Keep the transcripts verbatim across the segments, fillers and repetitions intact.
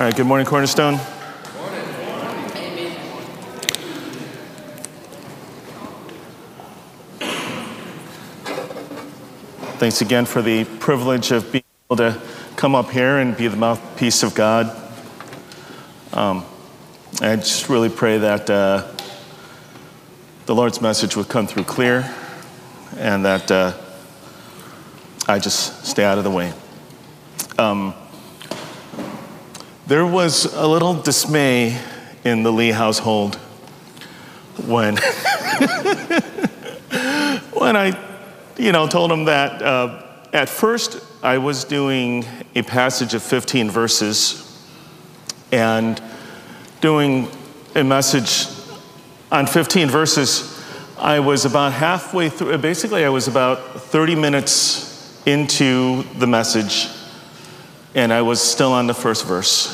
All right, good morning, Cornerstone. Thanks again for the privilege of being able to come up here and be the mouthpiece of God. Um, I just really pray that uh, the Lord's message would come through clear and that uh, I just stay out of the way. Um, there was a little dismay in the Lee household when, when I You know, told him that uh, at first I was doing a passage of fifteen verses and doing a message on fifteen verses. I was about halfway through, basically I was about thirty minutes into the message and I was still on the first verse.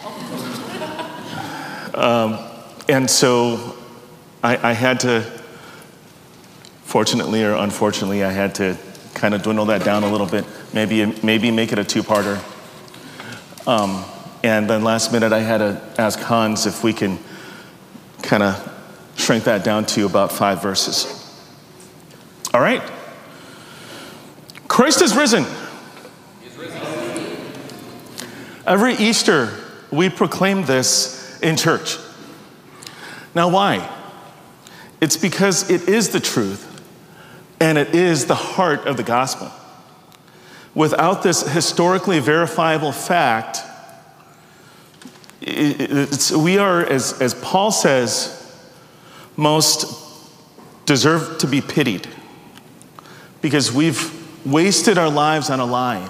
um, and so I, I had to, fortunately or unfortunately, I had to kind of dwindle that down a little bit, maybe maybe make it a two-parter. Um, and then last minute, I had to ask Hans if we can kind of shrink that down to about five verses. All right. Christ is risen. He's risen. Every Easter, we proclaim this in church. Now, why? It's because it is the truth. And it is the heart of the gospel. Without this historically verifiable fact, it's, we are, as, as Paul says, most deserve to be pitied because we've wasted our lives on a lie.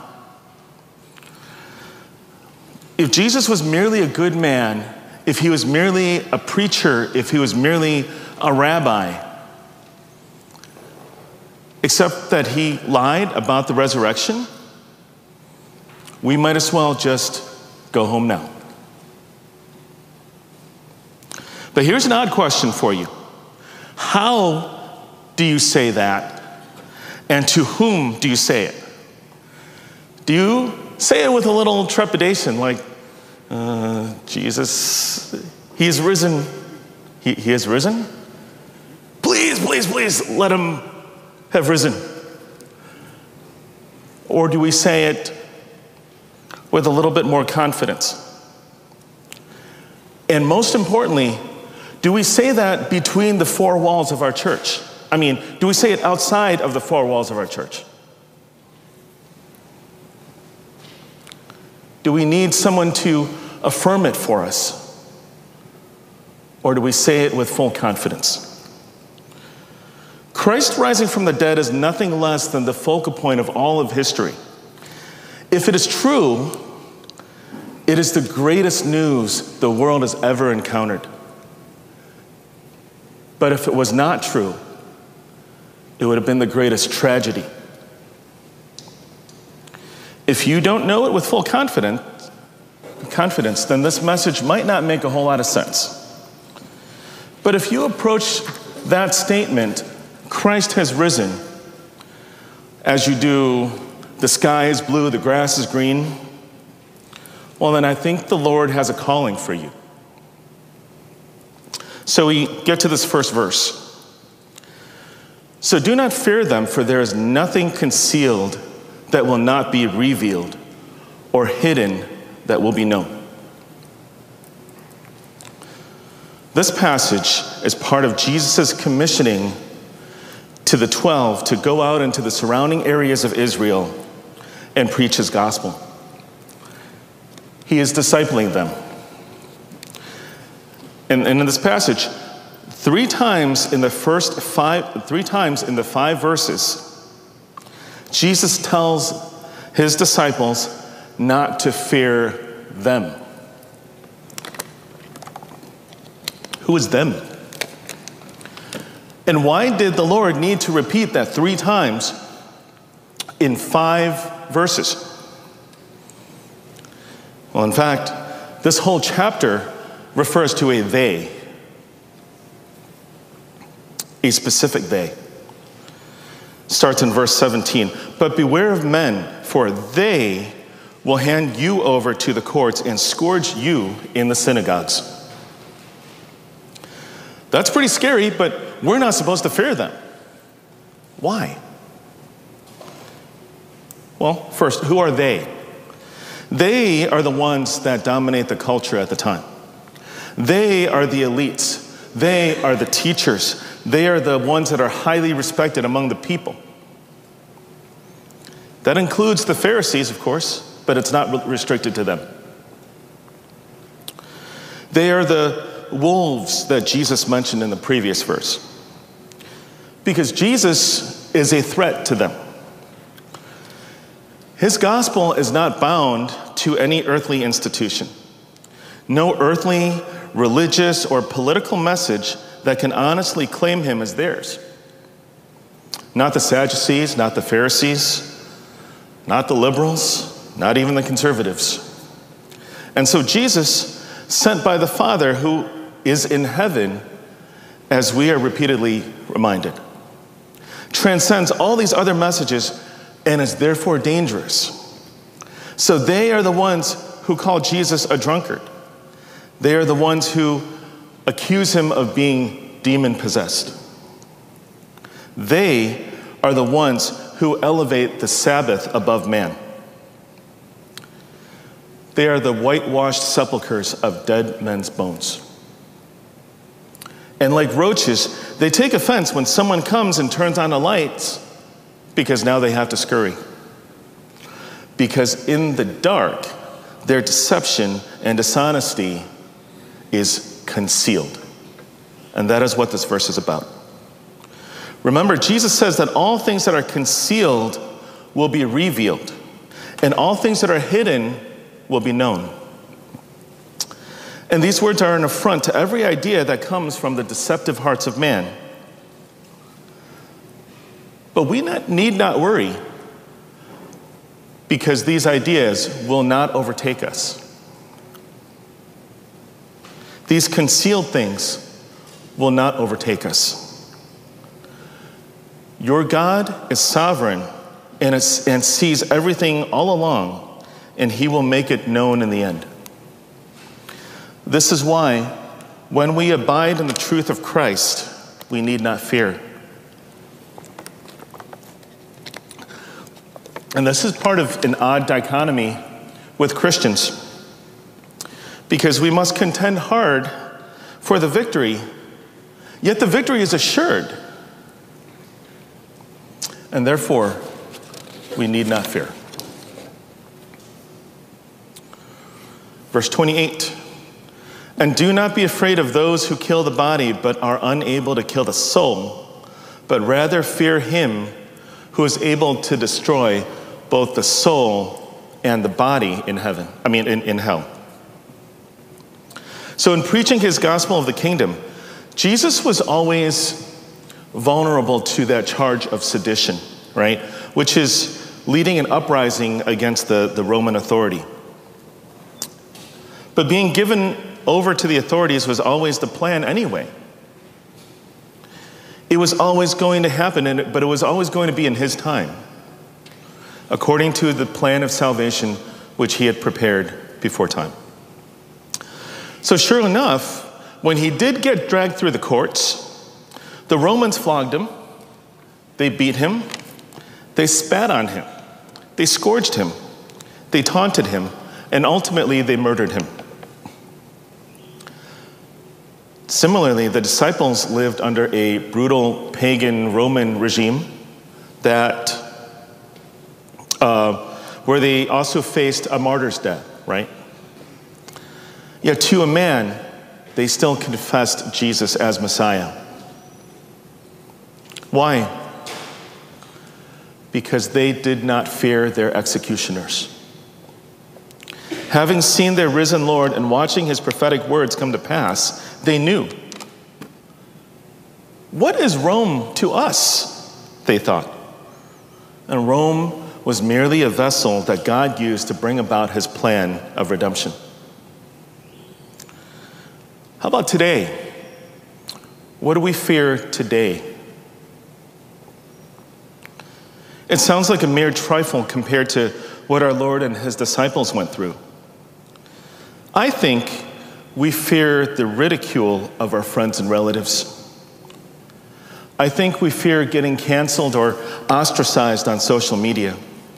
If Jesus was merely a good man, if he was merely a preacher, if he was merely a rabbi, except that he lied about the resurrection, we might as well just go home now. But here's an odd question for you. How do you say that? And to whom do you say it? Do you say it with a little trepidation, like, uh, Jesus, he is risen. He, he is risen? Please, please, please, let him have risen? Or do we say it with a little bit more confidence? And most importantly, do we say that between the four walls of our church? I mean, do we say it outside of the four walls of our church? Do we need someone to affirm it for us? Or do we say it with full confidence? Christ rising from the dead is nothing less than the focal point of all of history. If it is true, it is the greatest news the world has ever encountered. But if it was not true, it would have been the greatest tragedy. If you don't know it with full confidence, confidence, then this message might not make a whole lot of sense. But if you approach that statement, Christ has risen, as you do, the sky is blue, the grass is green, well, then I think the Lord has a calling for you. So we get to this first verse. So do not fear them, for there is nothing concealed that will not be revealed, or hidden that will be known. This passage is part of Jesus' commissioning to the twelve to go out into the surrounding areas of Israel and preach his gospel. He is discipling them. And, and in this passage, three times in the first five, three times in the five verses, Jesus tells his disciples not to fear them. Who is them? And why did the Lord need to repeat that three times in five verses? Well, in fact, this whole chapter refers to a they, a specific they. Starts in verse seventeen. But beware of men, for they will hand you over to the courts and scourge you in the synagogues. That's pretty scary, but we're not supposed to fear them. Why? Well, first, who are they? They are the ones that dominate the culture at the time. They are the elites. They are the teachers. They are the ones that are highly respected among the people. That includes the Pharisees, of course, but it's not restricted to them. They are the wolves that Jesus mentioned in the previous verse, because Jesus is a threat to them. His gospel is not bound to any earthly institution. No earthly, religious, or political message that can honestly claim him as theirs. Not the Sadducees, not the Pharisees, not the liberals, not even the conservatives. And so Jesus, sent by the Father who is in heaven, as we are repeatedly reminded, transcends all these other messages and is therefore dangerous. So they are the ones who call Jesus a drunkard. They are the ones who accuse him of being demon-possessed. They are the ones who elevate the Sabbath above man. They are the whitewashed sepulchres of dead men's bones. And like roaches, they take offense when someone comes and turns on the lights, because now they have to scurry. Because in the dark, their deception and dishonesty is concealed. And that is what this verse is about. Remember, Jesus says that all things that are concealed will be revealed, and all things that are hidden will be known. And these words are an affront to every idea that comes from the deceptive hearts of man. But we not, need not worry, because these ideas will not overtake us. These concealed things will not overtake us. Your God is sovereign and, is, and sees everything all along, and he will make it known in the end. This is why, when we abide in the truth of Christ, we need not fear. And this is part of an odd dichotomy with Christians, because we must contend hard for the victory, yet the victory is assured. And therefore, we need not fear. Verse twenty-eight, and do not be afraid of those who kill the body, but are unable to kill the soul, but rather fear him who is able to destroy both the soul and the body in heaven, I mean, in, in hell. So in preaching his gospel of the kingdom, Jesus was always vulnerable to that charge of sedition, right? Which is leading an uprising against the, the Roman authority. But being given over to the authorities was always the plan anyway. It was always going to happen, and but it was always going to be in his time, according to the plan of salvation which he had prepared before time. So sure enough, when he did get dragged through the courts, the Romans flogged him, they beat him, they spat on him, they scourged him, they taunted him, and ultimately they murdered him. Similarly, the disciples lived under a brutal pagan Roman regime that uh, where they also faced a martyr's death, right? Yet to a man, they still confessed Jesus as Messiah. Why? Because they did not fear their executioners. Having seen their risen Lord and watching his prophetic words come to pass, they knew. What is Rome to us? They thought. And Rome was merely a vessel that God used to bring about his plan of redemption. How about today? What do we fear today? It sounds like a mere trifle compared to what our Lord and his disciples went through. I think we fear the ridicule of our friends and relatives. I think we fear getting canceled or ostracized on social media.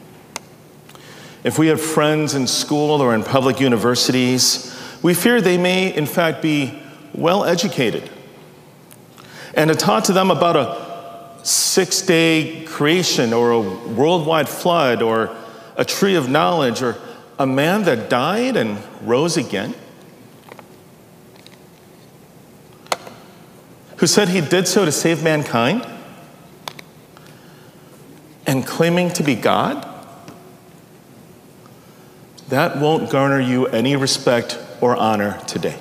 If we have friends in school or in public universities, we fear they may, in fact, be well educated. And to talk to them about a six-day creation or a worldwide flood or a tree of knowledge or a man that died and rose again, who said he did so to save mankind, and claiming to be God, that won't garner you any respect or honor today.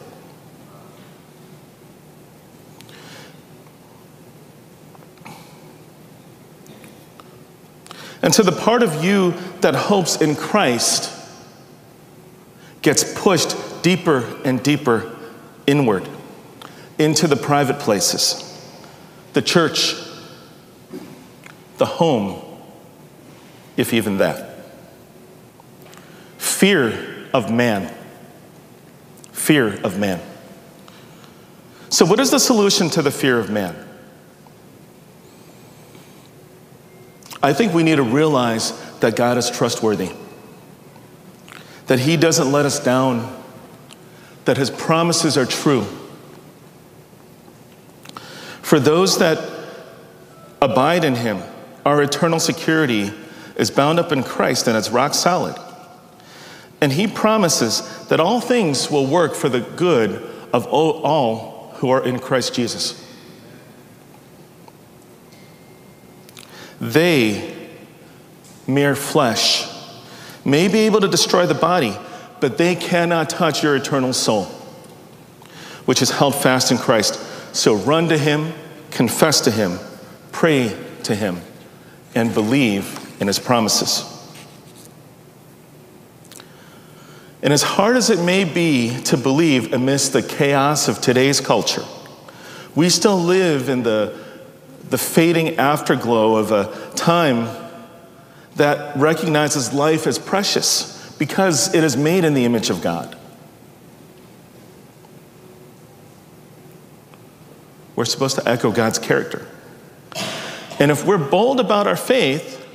And so the part of you that hopes in Christ gets pushed deeper and deeper inward into the private places, the church, the home, if even that. Fear of man. Fear of man. So what is the solution to the fear of man? I think we need to realize that God is trustworthy, that he doesn't let us down, that his promises are true. For those that abide in him, our eternal security is bound up in Christ and it's rock solid. And he promises that all things will work for the good of all who are in Christ Jesus. They, mere flesh, may be able to destroy the body, but they cannot touch your eternal soul, which is held fast in Christ. So run to him, confess to him, pray to him, and believe in his promises. And as hard as it may be to believe amidst the chaos of today's culture, we still live in the, the fading afterglow of a time that recognizes life as precious because it is made in the image of God. We're supposed to echo God's character. And if we're bold about our faith,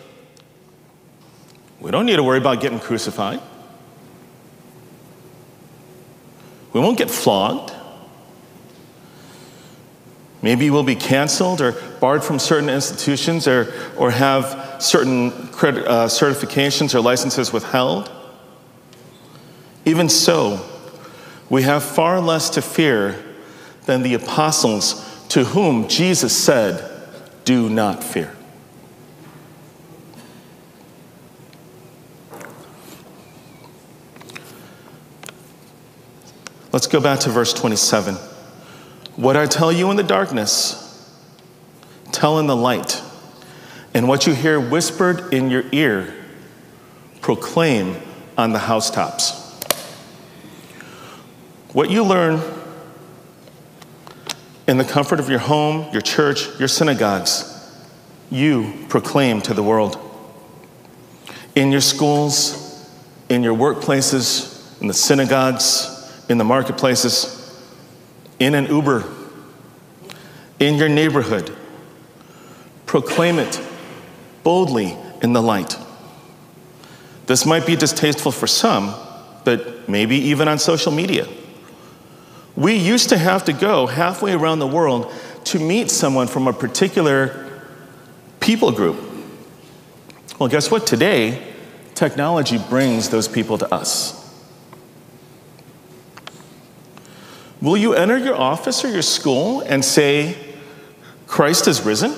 we don't need to worry about getting crucified. We won't get flogged. Maybe we'll be canceled or barred from certain institutions or, or have certain credit, uh, certifications or licenses withheld. Even so, we have far less to fear than the apostles to whom Jesus said, "Do not fear." Let's go back to verse twenty-seven. What I tell you in the darkness, tell in the light. And what you hear whispered in your ear, proclaim on the housetops. What you learn in the comfort of your home, your church, your synagogues, you proclaim to the world. In your schools, in your workplaces, in the synagogues, in the marketplaces, in an Uber, in your neighborhood, proclaim it boldly in the light. This might be distasteful for some, but maybe even on social media. We used to have to go halfway around the world to meet someone from a particular people group. Well, guess what? Today, technology brings those people to us. Will you enter your office or your school and say, "Christ is risen"?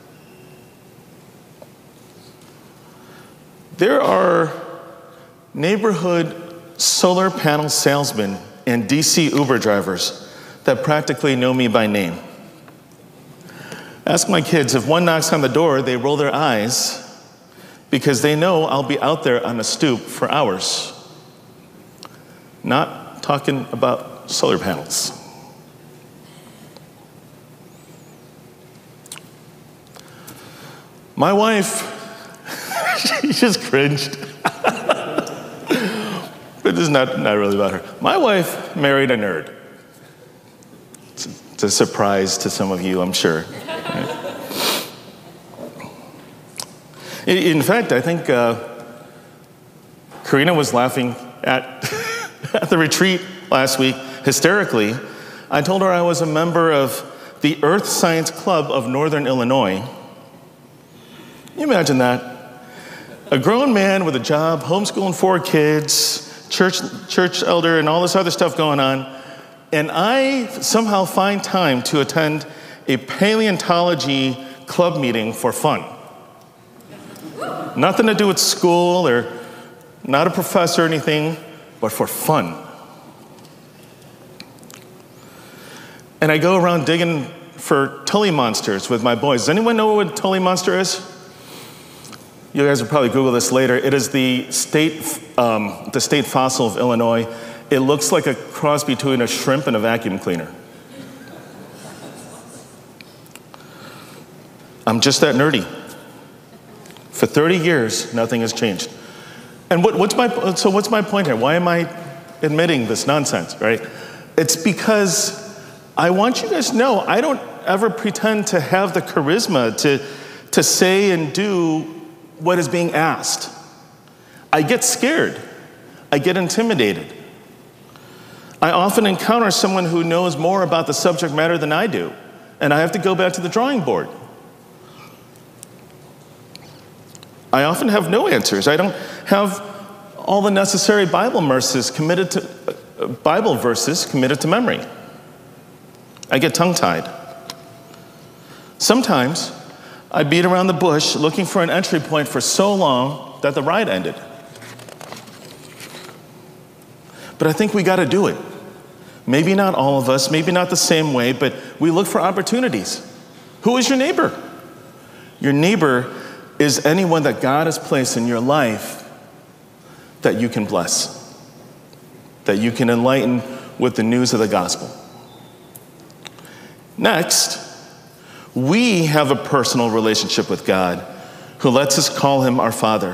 There are neighborhood solar panel salesmen and D C Uber drivers that practically know me by name. Ask my kids, if one knocks on the door, they roll their eyes because they know I'll be out there on the stoop for hours. Not talking about solar panels. My wife, she just cringed. But this is not, not really about her. My wife married a nerd. It's, it's a surprise to some of you, I'm sure. in, in fact, I think uh, Karina was laughing at, at the retreat last week, hysterically. I told her I was a member of the Earth Science Club of Northern Illinois. Can you imagine that? A grown man with a job, homeschooling four kids, church church elder, and all this other stuff going on, and I somehow find time to attend a paleontology club meeting for fun. Nothing to do with school or not a professor or anything, but for fun. And I go around digging for Tully monsters with my boys. Does anyone know what a Tully monster is? You guys will probably Google this later. It is the state, um, the state fossil of Illinois. It looks like a cross between a shrimp and a vacuum cleaner. I'm just that nerdy. For thirty years, nothing has changed. And what, what's my, so what's my point here? Why am I admitting this nonsense, right? It's because I want you guys to know I don't ever pretend to have the charisma to, to say and do what is being asked. I get scared. I get intimidated. I often encounter someone who knows more about the subject matter than I do, and I have to go back to the drawing board. I often have no answers. I don't have all the necessary Bible verses committed to uh, Bible verses committed to memory. I get tongue-tied. Sometimes I beat around the bush looking for an entry point for so long that the ride ended. But I think we got to do it. Maybe not all of us, maybe not the same way, but we look for opportunities. Who is your neighbor? Your neighbor is anyone that God has placed in your life that you can bless, that you can enlighten with the news of the gospel. Next, we have a personal relationship with God who lets us call him our Father.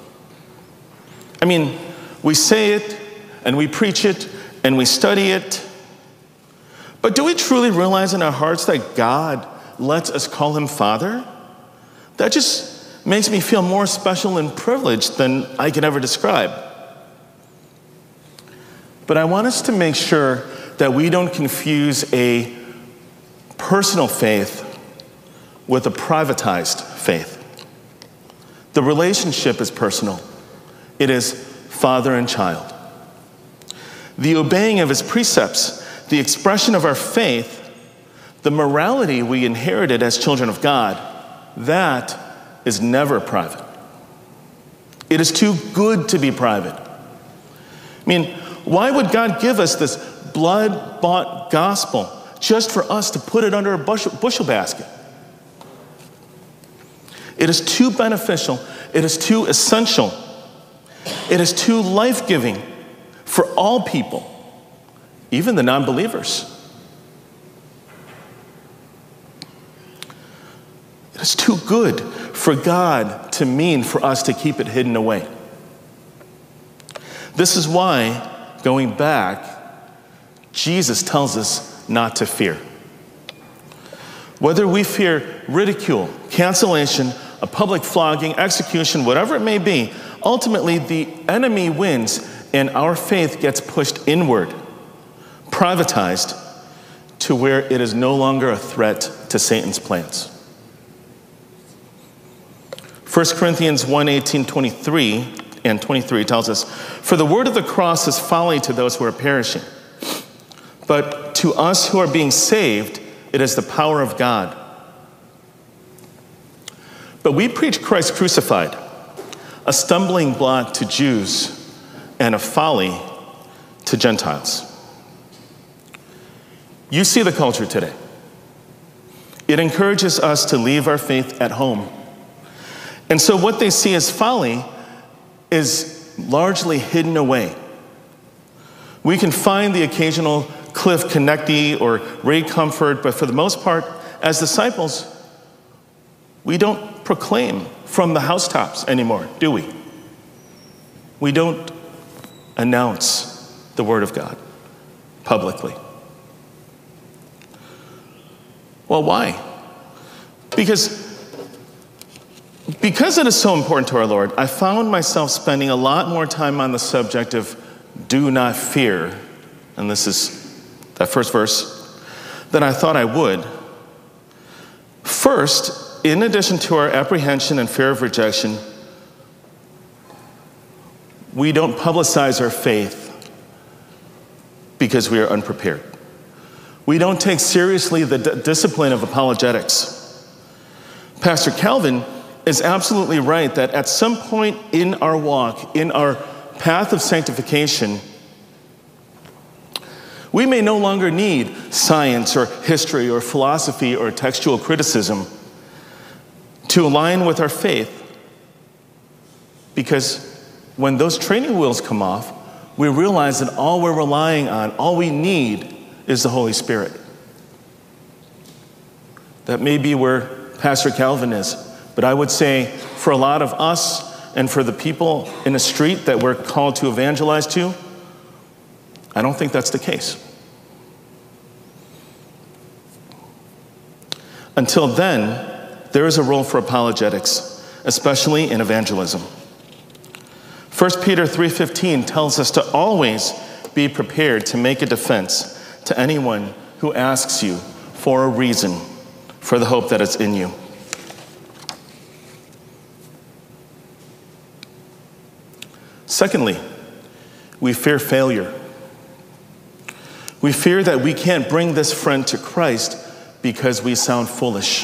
I mean, we say it and we preach it and we study it, but do we truly realize in our hearts that God lets us call him Father? That just makes me feel more special and privileged than I can ever describe. But I want us to make sure that we don't confuse a personal faith with a privatized faith. The relationship is personal. It is father and child. The obeying of his precepts, the expression of our faith, the morality we inherited as children of God, that is never private. It is too good to be private. I mean, why would God give us this blood-bought gospel just for us to put it under a bushel, bushel basket? It is too beneficial. It is too essential. It is too life-giving for all people, even the non-believers. It is too good for God to mean for us to keep it hidden away. This is why, going back, Jesus tells us not to fear. Whether we fear ridicule, cancellation, a public flogging, execution, whatever it may be, ultimately the enemy wins and our faith gets pushed inward, privatized to where it is no longer a threat to Satan's plans. First Corinthians one, eighteen, twenty-three and twenty-three tells us, "For the word of the cross is folly to those who are perishing, but to us who are being saved, it is the power of God. But we preach Christ crucified, a stumbling block to Jews and a folly to Gentiles." You see the culture today. It encourages us to leave our faith at home. And so what they see as folly is largely hidden away. We can find the occasional Cliff Connecty or Ray Comfort, but for the most part, as disciples, we don't proclaim from the housetops anymore, do we? We don't announce the word of God publicly. Well, why? Because, because it is so important to our Lord, I found myself spending a lot more time on the subject of do not fear, and this is that first verse, than I thought I would. First, in addition to our apprehension and fear of rejection, we don't publicize our faith because we are unprepared. We don't take seriously the d- discipline of apologetics. Pastor Calvin is absolutely right that at some point in our walk, in our path of sanctification, we may no longer need science or history or philosophy or textual criticism to align with our faith, because when those training wheels come off, we realize that all we're relying on, all we need, is the Holy Spirit. That may be where Pastor Calvin is, but I would say for a lot of us and for the people in the street that we're called to evangelize to, I don't think that's the case. Until then, there is a role for apologetics, especially in evangelism. First Peter three fifteen tells us to always be prepared to make a defense to anyone who asks you for a reason for the hope that is in you. Secondly, we fear failure. We fear that we can't bring this friend to Christ because we sound foolish.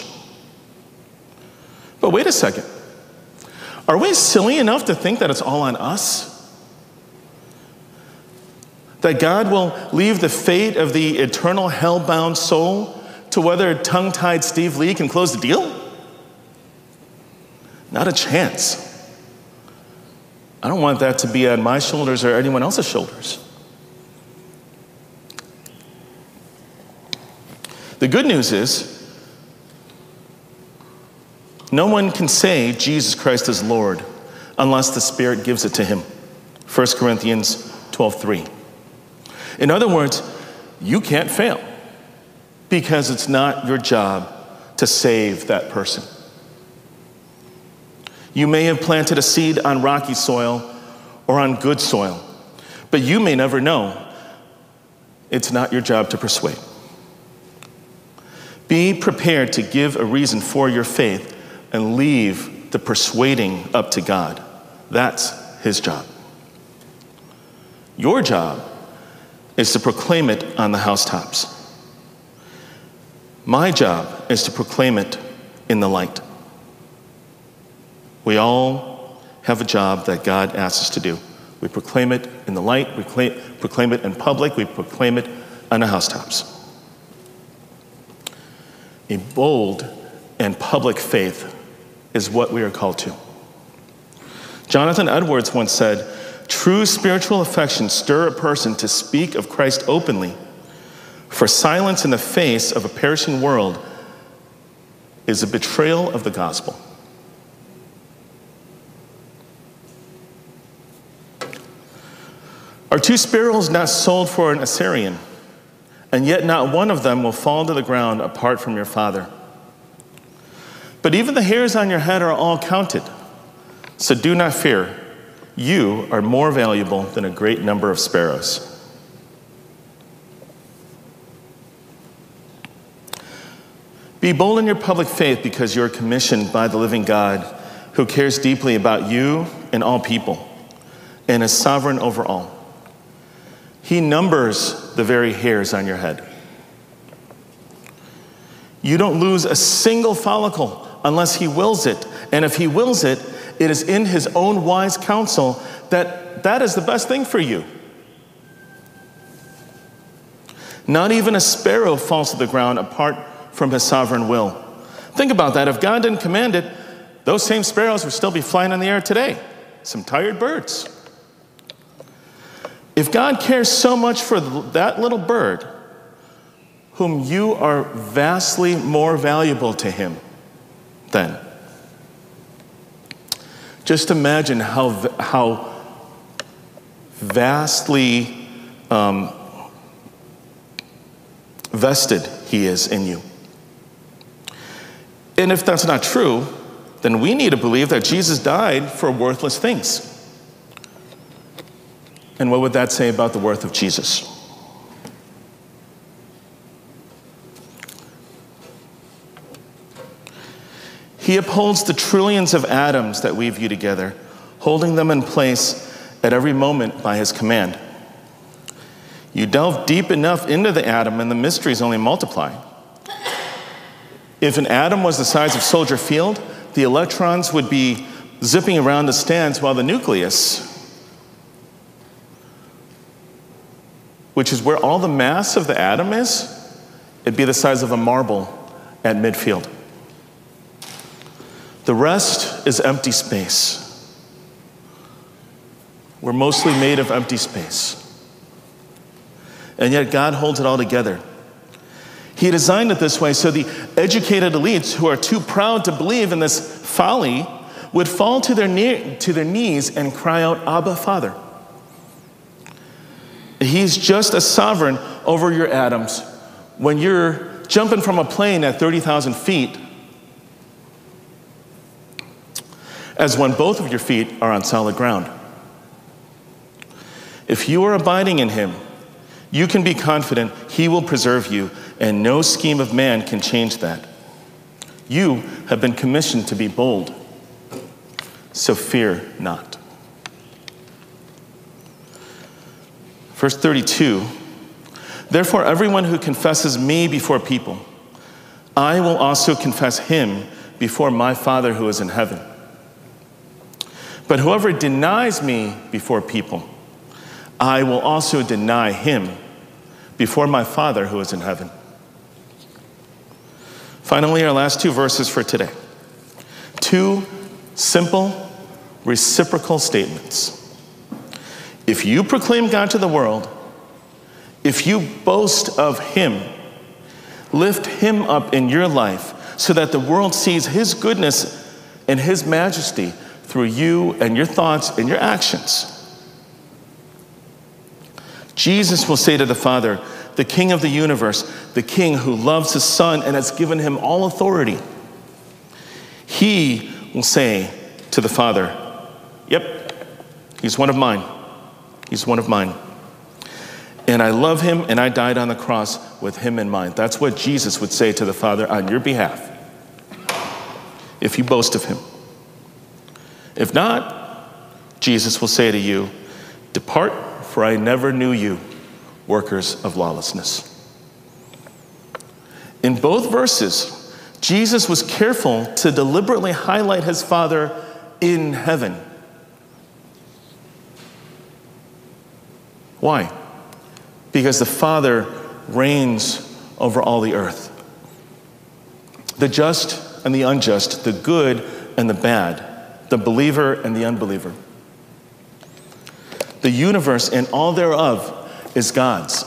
But wait a second. Are we silly enough to think that it's all on us? That God will leave the fate of the eternal hell-bound soul to whether tongue-tied Steve Lee can close the deal? Not a chance. I don't want that to be on my shoulders or anyone else's shoulders. The good news is, no one can say Jesus Christ is Lord unless the Spirit gives it to him. First Corinthians twelve three. In other words, you can't fail because it's not your job to save that person. You may have planted a seed on rocky soil or on good soil, but you may never know. It's not your job to persuade. Be prepared to give a reason for your faith and leave the persuading up to God. That's his job. Your job is to proclaim it on the housetops. My job is to proclaim it in the light. We all have a job that God asks us to do. We proclaim it in the light, we proclaim it in public, we proclaim it on the housetops. A bold and public faith is what we are called to. Jonathan Edwards once said, "True spiritual affection stir a person to speak of Christ openly, for silence in the face of a perishing world is a betrayal of the gospel." Are two sparrows not sold for an Assyrian? And yet not one of them will fall to the ground apart from your Father. But even the hairs on your head are all counted. So do not fear. You are more valuable than a great number of sparrows. Be bold in your public faith because you are commissioned by the living God who cares deeply about you and all people and is sovereign over all. He numbers the very hairs on your head. You don't lose a single follicle unless he wills it. And if he wills it, it is in his own wise counsel that that is the best thing for you. Not even a sparrow falls to the ground apart from his sovereign will. Think about that. If God didn't command it, those same sparrows would still be flying in the air today. Some tired birds. If God cares so much for that little bird, whom you are vastly more valuable to him, then just imagine how, how vastly um, vested he is in you. And if that's not true, then we need to believe that Jesus died for worthless things. And what would that say about the worth of Jesus? He upholds the trillions of atoms that we view together, holding them in place at every moment by his command. You delve deep enough into the atom and the mysteries only multiply. If an atom was the size of Soldier Field, the electrons would be zipping around the stands, while the nucleus, which is where all the mass of the atom is, it'd be the size of a marble at midfield. The rest is empty space. We're mostly made of empty space. And yet God holds it all together. He designed it this way so the educated elites who are too proud to believe in this folly would fall to their, ne- to their knees and cry out, Abba, Father. He's just as sovereign over your atoms when you're jumping from a plane at thirty thousand feet as when both of your feet are on solid ground. If you are abiding in him, you can be confident he will preserve you, and no scheme of man can change that. You have been commissioned to be bold, so fear not. Verse thirty-two, therefore everyone who confesses me before people, I will also confess him before my Father who is in heaven. But whoever denies me before people, I will also deny him before my Father who is in heaven. Finally, our last two verses for today. Two simple, reciprocal statements. If you proclaim God to the world, if you boast of him, lift him up in your life so that the world sees his goodness and his majesty through you and your thoughts and your actions. Jesus will say to the Father, the King of the universe, the King who loves his Son and has given him all authority. He will say to the Father, yep, he's one of mine. He's one of mine. And I love him, and I died on the cross with him in mind. That's what Jesus would say to the Father on your behalf if you boast of him. If not, Jesus will say to you, depart, for I never knew you, workers of lawlessness. In both verses, Jesus was careful to deliberately highlight his Father in heaven. Why? Because the Father reigns over all the earth. The just and the unjust, the good and the bad, the believer and the unbeliever. The universe and all thereof is God's.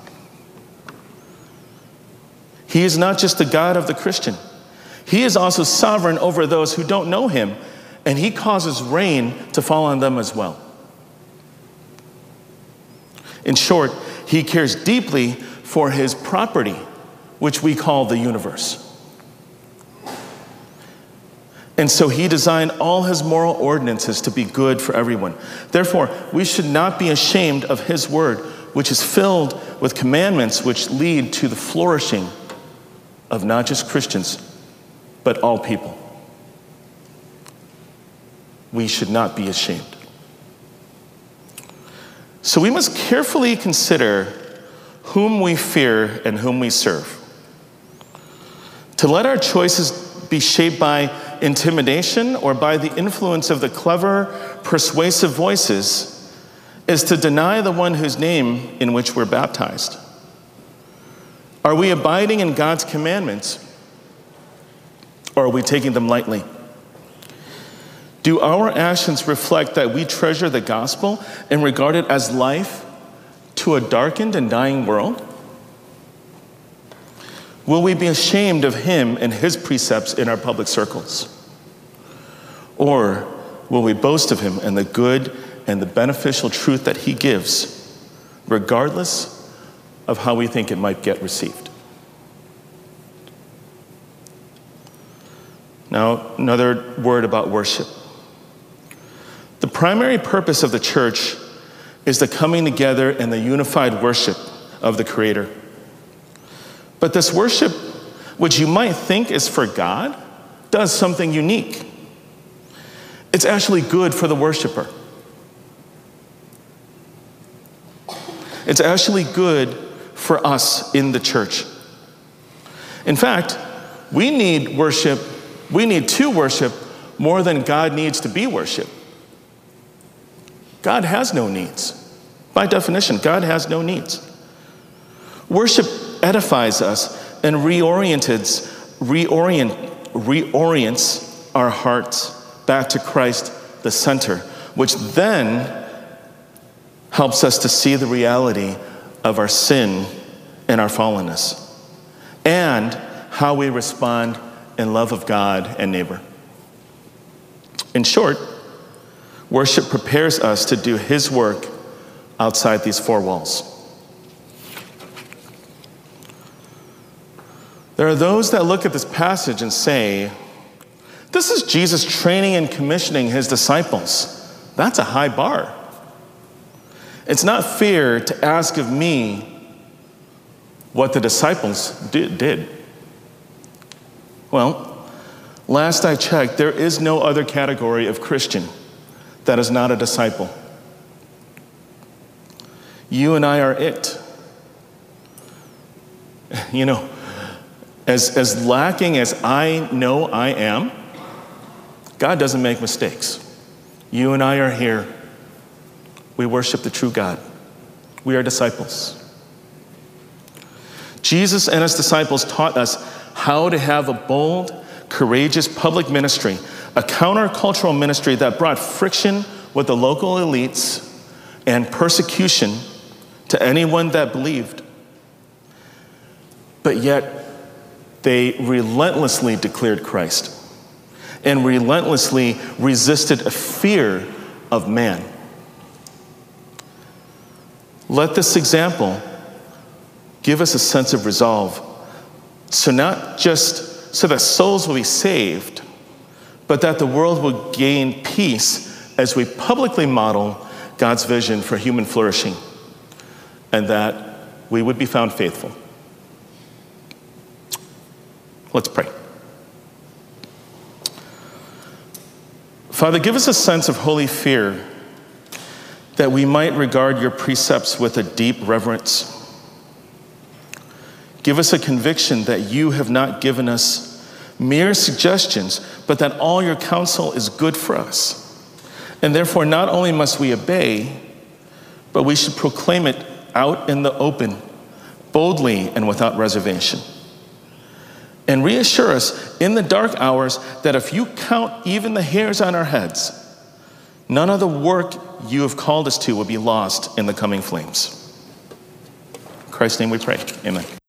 He is not just the God of the Christian. He is also sovereign over those who don't know him, and he causes rain to fall on them as well. In short, he cares deeply for his property, which we call the universe. And so he designed all his moral ordinances to be good for everyone. Therefore, we should not be ashamed of his word, which is filled with commandments which lead to the flourishing of not just Christians, but all people. We should not be ashamed. So we must carefully consider whom we fear and whom we serve. To let our choices be shaped by intimidation or by the influence of the clever, persuasive voices is to deny the one whose name in which we're baptized. Are we abiding in God's commandments, or are we taking them lightly? Do our actions reflect that we treasure the gospel and regard it as life to a darkened and dying world? Will we be ashamed of him and his precepts in our public circles? Or will we boast of him and the good and the beneficial truth that he gives, regardless of how we think it might get received. Now, another word about worship. The primary purpose of the church is the coming together and the unified worship of the Creator. But this worship, which you might think is for God, does something unique. It's actually good for the worshiper. It's actually good for us in the church. In fact, we need worship, we need to worship more than God needs to be worshiped. God has no needs. By definition, God has no needs. Worship edifies us and reorients, reorient, reorients our hearts back to Christ, the center, which then helps us to see the reality of our sin and our fallenness, and how we respond in love of God and neighbor. In short, worship prepares us to do his work outside these four walls. There are those that look at this passage and say, this is Jesus training and commissioning his disciples. That's a high bar. It's not fair to ask of me what the disciples did. Well, last I checked, there is no other category of Christian that is not a disciple. You and I are it. You know, as, as lacking as I know I am, God doesn't make mistakes. You and I are here. We worship the true God. We are disciples. Jesus and his disciples taught us how to have a bold, courageous public ministry, a countercultural ministry that brought friction with the local elites and persecution to anyone that believed. But yet, they relentlessly declared Christ and relentlessly resisted a fear of man. Let this example give us a sense of resolve, so not just so that souls will be saved, but that the world will gain peace as we publicly model God's vision for human flourishing, and that we would be found faithful. Let's pray. Father, give us a sense of holy fear that we might regard your precepts with a deep reverence. Give us a conviction that you have not given us mere suggestions, but that all your counsel is good for us. And therefore, not only must we obey, but we should proclaim it out in the open, boldly and without reservation. And reassure us in the dark hours that if you count even the hairs on our heads, none of the work you have called us to will be lost in the coming flames. In Christ's name we pray. Amen.